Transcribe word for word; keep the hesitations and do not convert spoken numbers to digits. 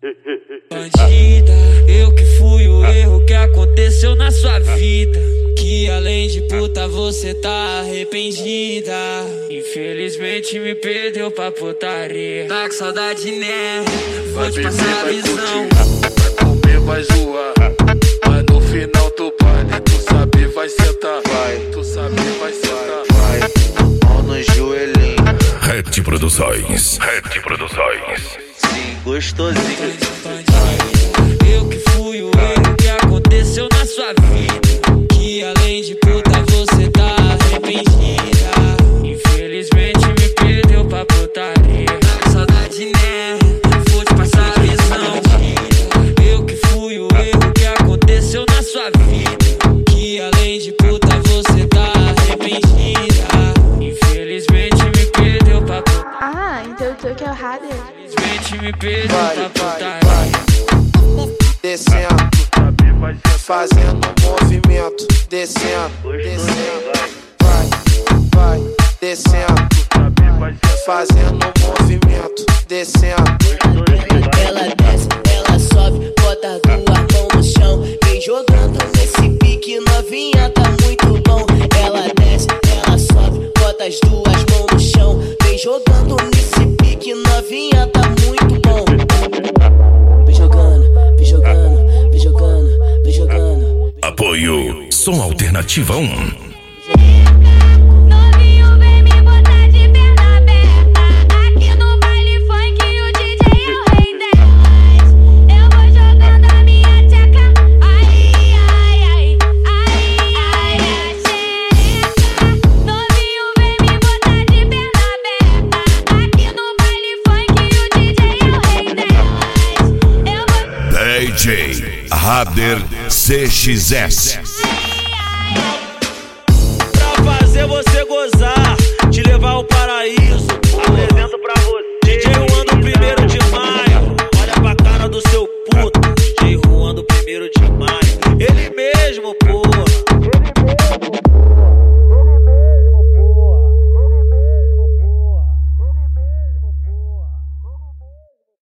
Bandida, eu que fui o erro que aconteceu na sua vida. Que além de puta você tá arrependida. Infelizmente me perdeu pra putaria. Tá com saudade, né? Vou te passar a visão. Vai comer, vai zoar, mas no final tu baile. Tu sabe, vai sentar. Vai, tu sabe, vai sentar. Vai, mão no joelhinho. Rap Produções. Rap Produções. Sim, gostosinho. Eu que fui o erro que aconteceu na sua vida. Que além de puta você tá arrependida. Infelizmente me perdeu pra putaria. Tá saudade, né? Vou te passar a visão. Eu que fui o erro que aconteceu na sua vida. Que além de puta você tá arrependida. Infelizmente me perdeu pra putaria. Ah, então tu que é o Rader. Infelizmente me perdeu Vai, pra vai, putaria. vai. Descendo, fazendo movimento. Descendo, descendo. Vai, vai, descendo, fazendo movimento. Descendo. Ela desce, ela sobe, bota duas mãos no chão. Vem jogando nesse pique, novinha, tá muito bom. Ela desce, ela sobe, bota as duas mãos no chão. Vem jogando nesse pique, novinha, tá muito bom. Vem jogando, vem jogando, vem jogando, vem jogando. Apoio Som Alternativa um. Novinho vem me botar de perna aberta. Aqui no baile funk o D J é o rei delas. Eu vou jogando a minha tcheca. Ai, ai, ai, ai, ai, ai, xereca. Novinho vem me botar de perna aberta. Aqui no baile funk o D J é o rei delas. Eu vou D J Rader C X S. Pra fazer você gozar, te levar ao paraíso. Apresento pra você